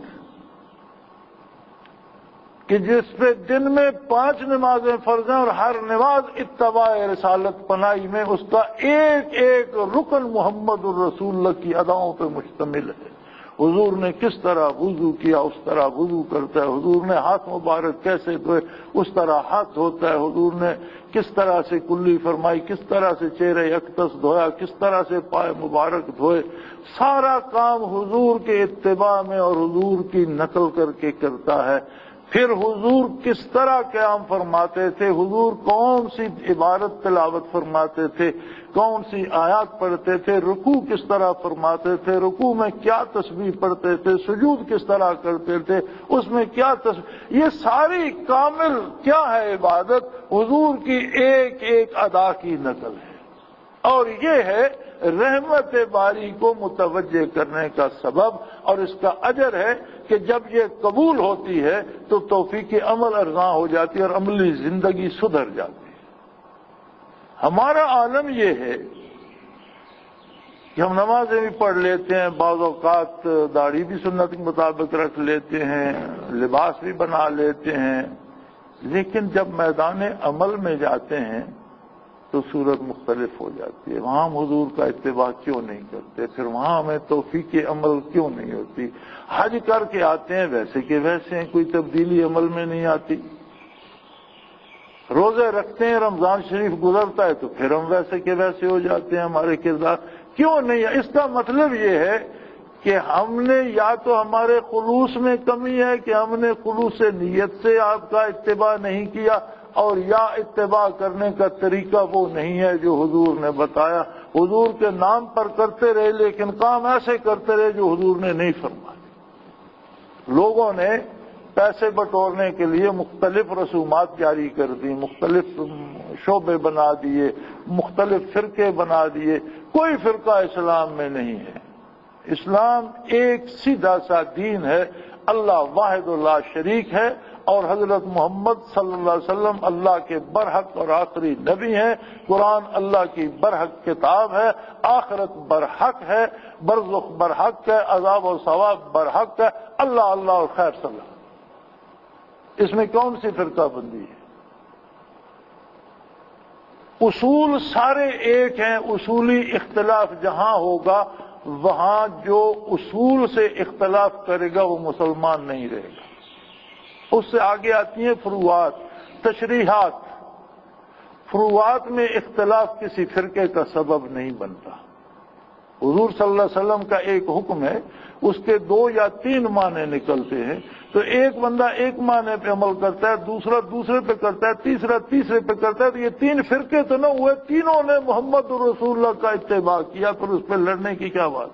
کہ جس پہ دن میں 5 نمازیں فرض ہیں اور ہر نماز اتباع رسالت پناہی میں اس کا ایک ایک رکن محمد الرسول اللہ کی اداؤں پہ مشتمل ہے۔ حضور نے کس طرح وضو کیا اس طرح وضو کرتا ہے، حضور نے ہاتھ مبارک کیسے دھوئے اس طرح ہاتھ دھوتا ہے، حضور نے کس طرح سے کلی فرمائی، کس طرح سے چہرہ اقدس دھویا، کس طرح سے پائے مبارک دھوئے، سارا کام حضور کے اتباع میں اور حضور کی نقل کر کے کرتا ہے۔ پھر حضور کس طرح قیام فرماتے تھے، حضور کون سی عبارت تلاوت فرماتے تھے، کون سی آیات پڑھتے تھے، رکوع کس طرح فرماتے تھے، رکوع میں کیا تسبیح پڑھتے تھے، سجود کس طرح کرتے تھے، اس میں کیا تسبیح، یہ ساری کامل کیا ہے عبادت، حضور کی ایک ایک ادا کی نقل ہے۔ اور یہ ہے رحمت باری کو متوجہ کرنے کا سبب، اور اس کا اجر ہے کہ جب یہ قبول ہوتی ہے تو توفیق عمل ارزاں ہو جاتی ہے اور عملی زندگی سدھر جاتی ہے۔ ہمارا عالم یہ ہے کہ ہم نمازیں بھی پڑھ لیتے ہیں، بعض اوقات داڑھی بھی سنت کے مطابق رکھ لیتے ہیں، لباس بھی بنا لیتے ہیں، لیکن جب میدان عمل میں جاتے ہیں تو صورت مختلف ہو جاتی ہے۔ وہاں ہم حضور کا اتباع کیوں نہیں کرتے؟ پھر وہاں ہمیں توفیق عمل کیوں نہیں ہوتی؟ حج کر کے آتے ہیں ویسے کہ ویسے ہیں، کوئی تبدیلی عمل میں نہیں آتی۔ روزے رکھتے ہیں، رمضان شریف گزرتا ہے تو پھر ہم ویسے کہ ویسے ہو جاتے ہیں، ہمارے کردار کیوں نہیں ہے؟ اس کا مطلب یہ ہے کہ ہم نے یا تو ہمارے خلوص میں کمی ہے کہ ہم نے خلوص نیت سے آپ کا اتباع نہیں کیا، اور یا اتباع کرنے کا طریقہ وہ نہیں ہے جو حضور نے بتایا۔ حضور کے نام پر کرتے رہے لیکن کام ایسے کرتے رہے جو حضور نے نہیں فرمایا۔ لوگوں نے پیسے بٹورنے کے لیے مختلف رسومات جاری کر دی، مختلف شعبے بنا دیے، مختلف فرقے بنا دیے۔ کوئی فرقہ اسلام میں نہیں ہے۔ اسلام ایک سیدھا سا دین ہے، اللہ واحد لا شریک ہے، اور حضرت محمد صلی اللہ علیہ وسلم اللہ کے برحق اور آخری نبی ہیں۔ قرآن اللہ کی برحق کتاب ہے، آخرت برحق ہے، برزخ برحق ہے، عذاب و ثواب برحق ہے، اللہ اللہ اور خیر صلی اللہ۔ اس میں کون سی فرقہ بندی ہے؟ اصول سارے ایک ہیں۔ اصولی اختلاف جہاں ہوگا وہاں جو اصول سے اختلاف کرے گا وہ مسلمان نہیں رہے گا۔ اس سے آگے آتی ہیں فروعات، تشریحات۔ فروعات میں اختلاف کسی فرقے کا سبب نہیں بنتا۔ حضور صلی اللہ علیہ وسلم کا ایک حکم ہے، اس کے 2 یا 3 معنی نکلتے ہیں، تو ایک بندہ ایک معنی پہ عمل کرتا ہے، دوسرا دوسرے پہ کرتا ہے، تیسرا تیسرے پہ کرتا ہے، تو یہ 3 فرقے تو نہ ہوئے، تینوں نے محمد رسول اللہ کا اتباع کیا، پھر اس پہ لڑنے کی کیا بات ہے؟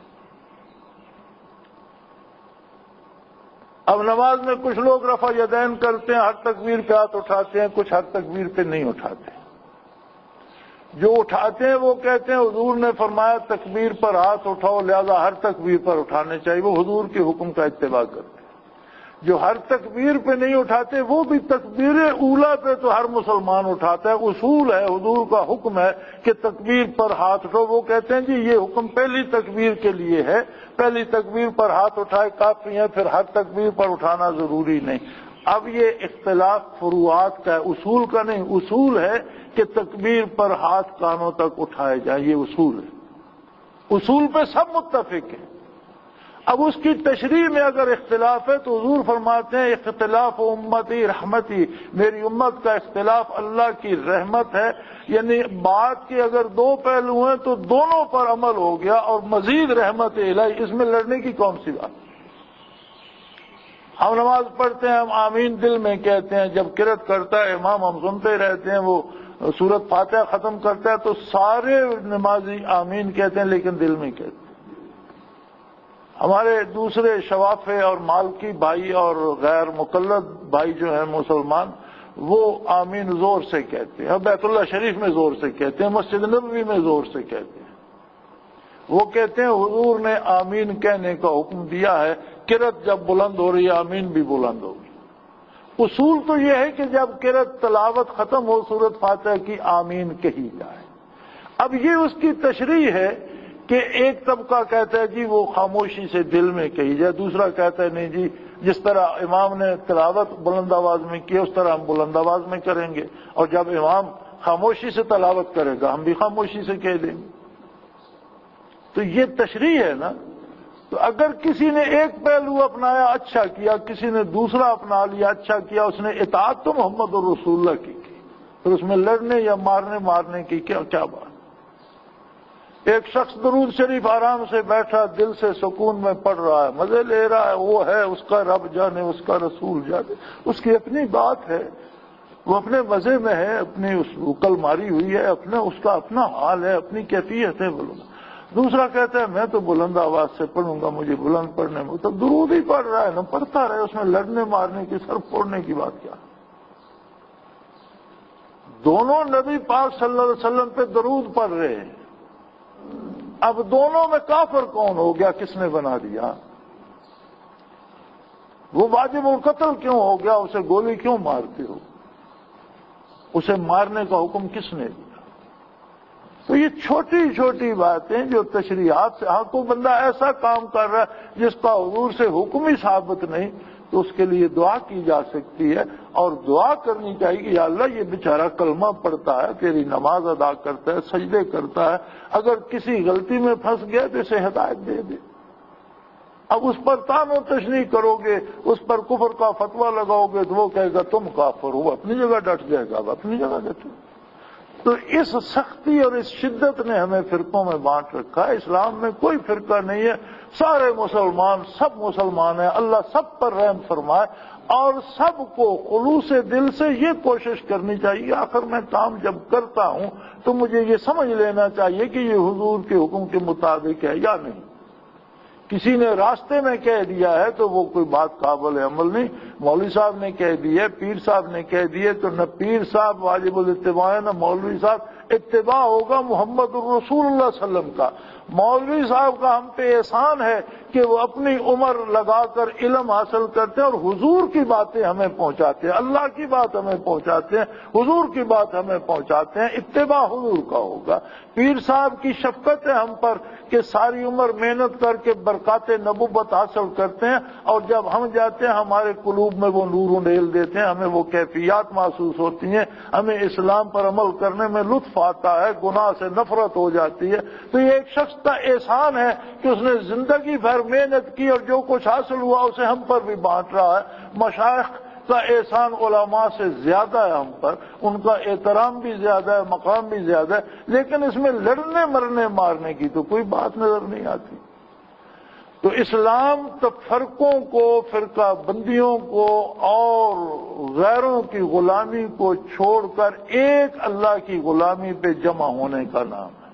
اب نماز میں کچھ لوگ رفع یدین کرتے ہیں، ہر تکبیر پہ ہاتھ اٹھاتے ہیں، کچھ ہر تکبیر پہ نہیں اٹھاتے۔ جو اٹھاتے ہیں وہ کہتے ہیں حضور نے فرمایا تکبیر پر ہاتھ اٹھاؤ، لہذا ہر تکبیر پر اٹھانے چاہیے، وہ حضور کے حکم کا اتباع کرتے ہیں۔ جو ہر تکبیر پہ نہیں اٹھاتے وہ بھی تکبیر اولا پہ تو ہر مسلمان اٹھاتا ہے، اصول ہے، حضور کا حکم ہے کہ تکبیر پر ہاتھ اٹھاؤ، وہ کہتے ہیں جی یہ حکم پہلی تکبیر کے لیے ہے، پہلی تکبیر پر ہاتھ اٹھائے کافی ہے، پھر ہر تکبیر پر اٹھانا ضروری نہیں۔ اب یہ اختلاف فروعات کا ہے، اصول کا نہیں۔ اصول ہے کہ تکبیر پر ہاتھ کانوں تک اٹھائے جائیں، یہ اصول ہے، اصول پہ سب متفق ہیں۔ اب اس کی تشریح میں اگر اختلاف ہے تو حضور فرماتے ہیں اختلاف امتی رحمتی، میری امت کا اختلاف اللہ کی رحمت ہے، یعنی بات کے اگر 2 پہلو ہیں تو دونوں پر عمل ہو گیا، اور مزید رحمت الہی، اس میں لڑنے کی کون سی بات؟ ہم نماز پڑھتے ہیں، ہم آمین دل میں کہتے ہیں، جب قرات کرتا ہے امام ہم سنتے رہتے ہیں، وہ سورۃ فاتحہ ختم کرتا ہے تو سارے نمازی آمین کہتے ہیں لیکن دل میں کہتے ہیں۔ ہمارے دوسرے شوافع اور مالکی بھائی اور غیر مقلد بھائی جو ہیں مسلمان، وہ آمین زور سے کہتے ہیں، بیت اللہ شریف میں زور سے کہتے ہیں، مسجد نبوی میں زور سے کہتے ہیں۔ وہ کہتے ہیں حضور نے آمین کہنے کا حکم دیا ہے، قرات جب بلند ہو رہی ہے آمین بھی بلند ہوگی۔ اصول تو یہ ہے کہ جب قرات تلاوت ختم ہو سورۃ فاتحہ کی آمین کہی جائے۔ اب یہ اس کی تشریح ہے کہ ایک طبقہ کہتا ہے جی وہ خاموشی سے دل میں کہی جائے، دوسرا کہتا ہے نہیں جی جس طرح امام نے تلاوت بلند آواز میں کی اس طرح ہم بلند آواز میں کریں گے، اور جب امام خاموشی سے تلاوت کرے گا ہم بھی خاموشی سے کہہ دیں گے۔ تو یہ تشریح ہے نا۔ تو اگر کسی نے ایک پہلو اپنایا اچھا کیا، کسی نے دوسرا اپنا لیا اچھا کیا، اس نے اطاعت تو محمد رسول اللہ کی پھر اس میں لڑنے یا مارنے کی کیا بات؟ ایک شخص درود شریف آرام سے بیٹھا دل سے سکون میں پڑھ رہا ہے، مزے لے رہا ہے، وہ ہے اس کا رب جانے اس کا رسول جانے، اس کی اپنی بات ہے، وہ اپنے مزے میں ہے، اپنی اس عقل ماری ہوئی ہے، اس کا اپنا حال ہے، اپنی کیفیت ہے بولنا۔ دوسرا کہتا ہے میں تو بلند آواز سے پڑھوں گا، مجھے بلند پڑھنے میں، تو درود ہی پڑھ رہا ہے نا، پڑھتا رہے، اس میں لڑنے مارنے کی سر پھوڑنے کی بات کیا؟ دونوں نبی پاک صلی اللہ علیہ وسلم پہ درود پڑھ رہے ہیں، اب دونوں میں کافر کون ہو گیا؟ کس نے بنا دیا؟ وہ واجب القتل کیوں ہو گیا؟ اسے گولی کیوں مارتے ہو؟ اسے مارنے کا حکم کس نے دیا؟ تو یہ چھوٹی چھوٹی باتیں جو تشریحات سے، ہاں کوئی بندہ ایسا کام کر رہا ہے جس کا حضور سے حکم ہی ثابت نہیں، تو اس کے لیے دعا کی جا سکتی ہے، اور دعا کرنی چاہیے کہ یا اللہ یہ بیچارہ کلمہ پڑھتا ہے، تیری نماز ادا کرتا ہے، سجدے کرتا ہے، اگر کسی غلطی میں پھنس گیا تو اسے ہدایت دے دے۔ اب اس پر تان و تشنیع کرو گے، اس پر کفر کا فتویٰ لگاؤ گے تو وہ کہے گا تم کافر ہو، اپنی جگہ ڈٹ جائے گا، اپنی جگہ ڈٹے۔ تو اس سختی اور اس شدت نے ہمیں فرقوں میں بانٹ رکھا ہے۔ اسلام میں کوئی فرقہ نہیں ہے، سارے مسلمان، سب مسلمان ہیں، اللہ سب پر رحم فرمائے، اور سب کو خلوص دل سے یہ کوشش کرنی چاہیے، آخر میں کام جب کرتا ہوں تو مجھے یہ سمجھ لینا چاہیے کہ یہ حضور کے حکم کے مطابق ہے یا نہیں۔ کسی نے راستے میں کہہ دیا ہے تو وہ کوئی بات قابل عمل نہیں۔ مولوی صاحب نے کہہ دیے، پیر صاحب نے کہہ دیے، تو نہ پیر صاحب واجب الاتباع ہے، نہ مولوی صاحب۔ اتباع ہوگا محمد الرسول اللہ صلی اللہ علیہ وسلم کا۔ مولوی صاحب کا ہم پہ احسان ہے کہ وہ اپنی عمر لگا کر علم حاصل کرتے ہیں اور حضور کی باتیں ہمیں پہنچاتے ہیں، اللہ کی بات ہمیں پہنچاتے ہیں، حضور کی بات ہمیں پہنچاتے ہیں۔ اتباع حضور کا ہوگا۔ پیر صاحب کی شفقت ہے ہم پر کہ ساری عمر محنت کر کے برکات نبوت حاصل کرتے ہیں، اور جب ہم جاتے ہیں ہمارے قلوب میں وہ نور ڈیل دیتے ہیں، ہمیں وہ کیفیات محسوس ہوتی ہیں، ہمیں اسلام پر عمل کرنے میں لطف آتا ہے، گناہ سے نفرت ہو جاتی ہے۔ تو یہ ایک شخص کا احسان ہے کہ اس نے زندگی بھر محنت کی اور جو کچھ حاصل ہوا اسے ہم پر بھی بانٹ رہا ہے۔ مشائخ کا احسان علماء سے زیادہ ہے ہم پر، ان کا احترام بھی زیادہ ہے، مقام بھی زیادہ ہے، لیکن اس میں لڑنے مرنے مارنے کی تو کوئی بات نظر نہیں آتی۔ تو اسلام فرقوں کو، فرقہ بندیوں کو اور غیروں کی غلامی کو چھوڑ کر ایک اللہ کی غلامی پہ جمع ہونے کا نام ہے۔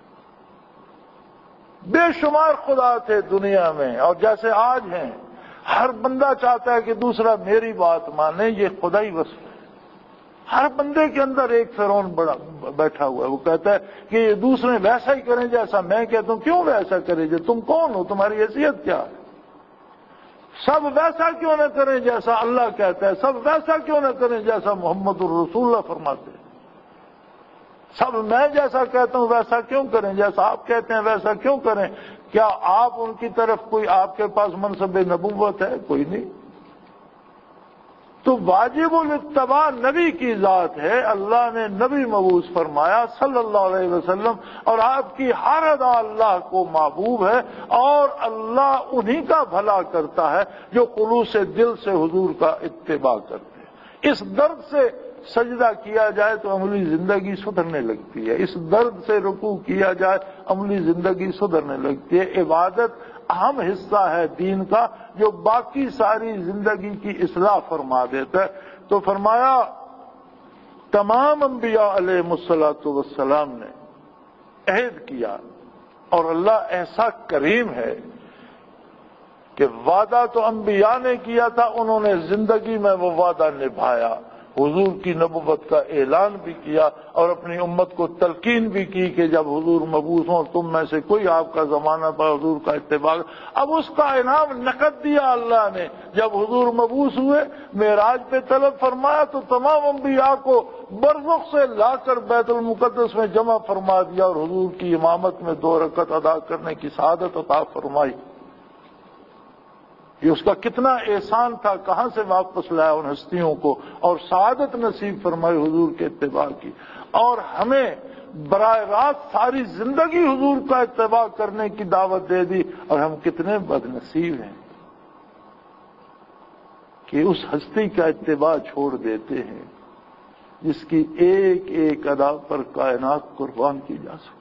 بے شمار خدا تھے دنیا میں، اور جیسے آج ہیں، ہر بندہ چاہتا ہے کہ دوسرا میری بات مانے، یہ خدائی وصف ہے۔ ہر بندے کے اندر ایک فرعون بیٹھا ہوا ہے، وہ کہتا ہے کہ یہ دوسرے ویسا ہی کریں جیسا میں کہتا ہوں۔ کیوں ویسا کریں؟ جو تم کون ہو؟ تمہاری حیثیت کیا ہے؟ سب ویسا کیوں نہ کریں جیسا اللہ کہتا ہے؟ سب ویسا کیوں نہ کریں جیسا محمد الرسول اللہ فرماتے ہیں؟ سب میں جیسا کہتا ہوں ویسا کیوں کریں؟ جیسا آپ کہتے ہیں ویسا کیوں کریں؟ کیا آپ ان کی طرف کوئی آپ کے پاس منصب نبوت ہے؟ کوئی نہیں۔ تو واجب الاتباع نبی کی ذات ہے، اللہ نے نبی مبعوث فرمایا صلی اللہ علیہ وسلم، اور آپ کی ہر ادا اللہ کو محبوب ہے، اور اللہ انہی کا بھلا کرتا ہے جو خلوص دل سے حضور کا اتباع کرتے ہیں۔ اس درد سے سجدہ کیا جائے تو عملی زندگی سدھرنے لگتی ہے، اس درد سے رکوع کیا جائے عملی زندگی سدھرنے لگتی ہے۔ عبادت اہم حصہ ہے دین کا جو باقی ساری زندگی کی اصلاح فرما دیتا ہے۔ تو فرمایا تمام انبیاء علیہ الصلوۃ والسلام نے عہد کیا، اور اللہ ایسا کریم ہے کہ وعدہ تو انبیاء نے کیا تھا، انہوں نے زندگی میں وہ وعدہ نبھایا، حضور کی نبوت کا اعلان بھی کیا اور اپنی امت کو تلقین بھی کی کہ جب حضور مبعوث ہوں تم میں سے کوئی آپ کا زمانہ پر حضور کا اتباع۔ اب اس کا انعام نقد دیا اللہ نے، جب حضور مبعوث ہوئے معراج پہ طلب فرمایا تو تمام انبیاء کو برزخ سے لا کر بیت المقدس میں جمع فرما دیا، اور حضور کی امامت میں 2 رکعت ادا کرنے کی سعادت عطا فرمائی۔ یہ اس کا کتنا احسان تھا، کہاں سے واپس لایا ان ہستیوں کو، اور سعادت نصیب فرمائی حضور کے اتباع کی، اور ہمیں براہ راست ساری زندگی حضور کا اتباع کرنے کی دعوت دے دی، اور ہم کتنے بد نصیب ہیں کہ اس ہستی کا اتباع چھوڑ دیتے ہیں جس کی ایک ایک ادا پر کائنات قربان کی جا سکتی۔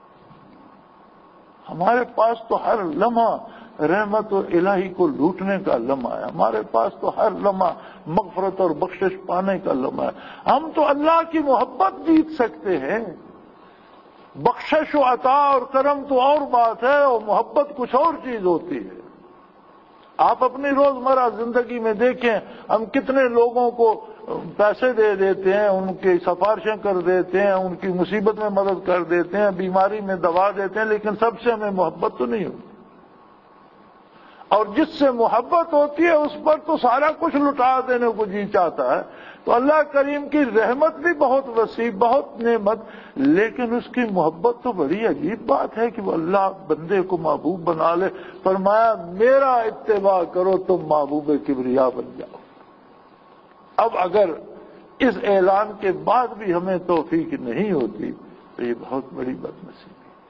ہمارے پاس تو ہر لمحہ رحمت اور الہی کو لوٹنے کا لمحہ ہے، ہمارے پاس تو ہر لمحہ مغفرت اور بخشش پانے کا لمحہ ہے۔ ہم تو اللہ کی محبت جیت سکتے ہیں، بخشش و عطا اور کرم تو اور بات ہے، اور محبت کچھ اور چیز ہوتی ہے۔ آپ اپنی روزمرہ زندگی میں دیکھیں ہم کتنے لوگوں کو پیسے دے دیتے ہیں، ان کی سفارشیں کر دیتے ہیں، ان کی مصیبت میں مدد کر دیتے ہیں، بیماری میں دوا دیتے ہیں، لیکن سب سے ہمیں محبت تو نہیں ہوتی، اور جس سے محبت ہوتی ہے اس پر تو سارا کچھ لٹا دینے کو جی چاہتا ہے۔ تو اللہ کریم کی رحمت بھی بہت وسیع، بہت نعمت، لیکن اس کی محبت تو بڑی عجیب بات ہے کہ وہ اللہ بندے کو محبوب بنا لے۔ فرمایا میرا اتباع کرو تم محبوب کبریا بن جاؤ۔ اب اگر اس اعلان کے بعد بھی ہمیں توفیق نہیں ہوتی تو یہ بہت بڑی بدنصیبی۔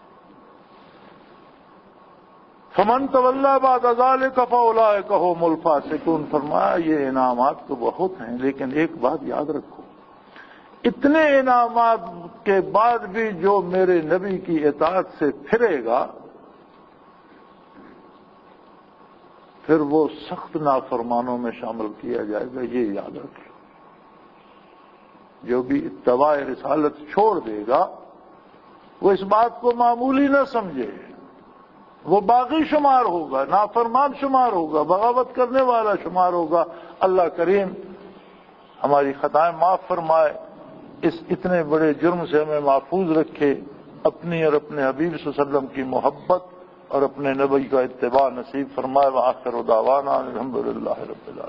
فمن تولی بعد ذلک فاولئک هم الفاسقون، فرمایا یہ انعامات تو بہت ہیں، لیکن ایک بات یاد رکھو، اتنے انعامات کے بعد بھی جو میرے نبی کی اطاعت سے پھرے گا پھر وہ سخت نافرمانوں میں شامل کیا جائے گا، یہ یاد رکھو۔ جو بھی اتباع رسالت چھوڑ دے گا وہ اس بات کو معمولی نہ سمجھے، وہ باغی شمار ہوگا، نافرمان شمار ہوگا، بغاوت کرنے والا شمار ہوگا۔ اللہ کریم ہماری خطائیں معاف فرمائے، اس اتنے بڑے جرم سے ہمیں محفوظ رکھے، اپنی اور اپنے حبیب صلی اللہ علیہ وسلم کی محبت اور اپنے نبی کا اتباع نصیب فرمائے۔ وآخر دعوانا الحمدللہ رب العالمین۔